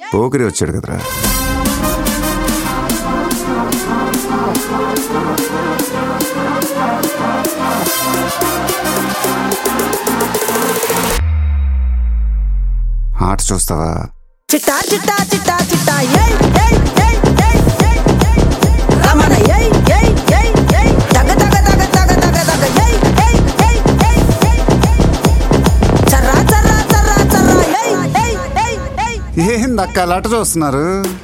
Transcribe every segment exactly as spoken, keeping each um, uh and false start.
పోకిరి వచ్చాడు కదరా. ఆట చూస్తావా? చిట్టా చిట్టా చిట్టా చిట్టా ఏయ్ ఏయ్ ఏయ్ ఏయ్ ఏయ్ రమణ ఏయ్ ఏయ్ ఏయ్ ఏయ్ తగ తగ తగ తగ తగ తగ ఏయ్ ఏయ్ ఏయ్ ఏయ్ ఏయ్ చర్రా చర్రా చర్రా చర్రా ఏయ్ ఏయ్ ఏయ్ ఏయ్ ఏందక్క అలా ఆట చూస్తున్నారు?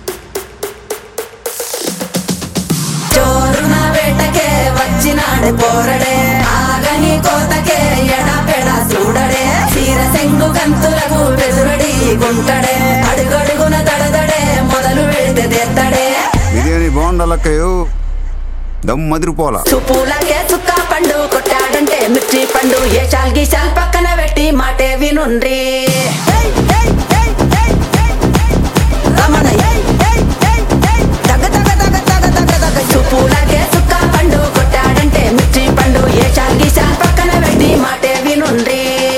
చోరున వేటకే వచ్చినాడు పోరడే ఆగని కోతకే ఎడా పెడా చూడడే తీర సెంగు గంతులకు బెదురడి గుంటడే అడుగడుగున దడదడే మొదలు వెళితే తెత్తడే బిర్యానీ బాగుండాలక్కయ్యో, దమ్ మదిరిపోలా. చుప్పులకే చుక్క పండు కొట్టాడంటే మిర్చి పండు ఏ చాల్ గీసాల్ పక్కన పెట్టి మాటే వినుండ్రి రమణ ఏయ్ ఏయ్ ఏయ్ ఏయ్ తగ తగ తగ తగ తగ తగ చుప్పులకే చుక్క పండు కొట్టాడంటే మిర్చి పండు ఏ చాల్ గీసాల్ పక్కన పెట్టి మాటే వినుండ్రి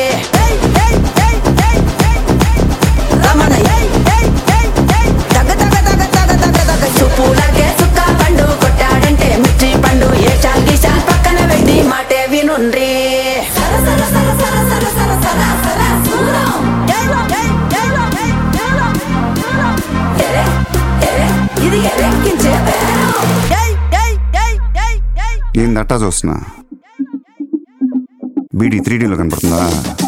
రమణ ఏయ్ ఏయ్ ఏయ్ ఏయ్ తగ తగ తగ తగ తగ తగ చుప్పులకే చుక్క పండు కొట్టాడంటే మిర్చి పండు ఏ చాల్ గీసాల్ పక్కన పెట్టి మాటే వినుండ్రి ఏందట్టా చూస్తున్నా? బీడీ త్రీ డీలో కనపడుతుందా?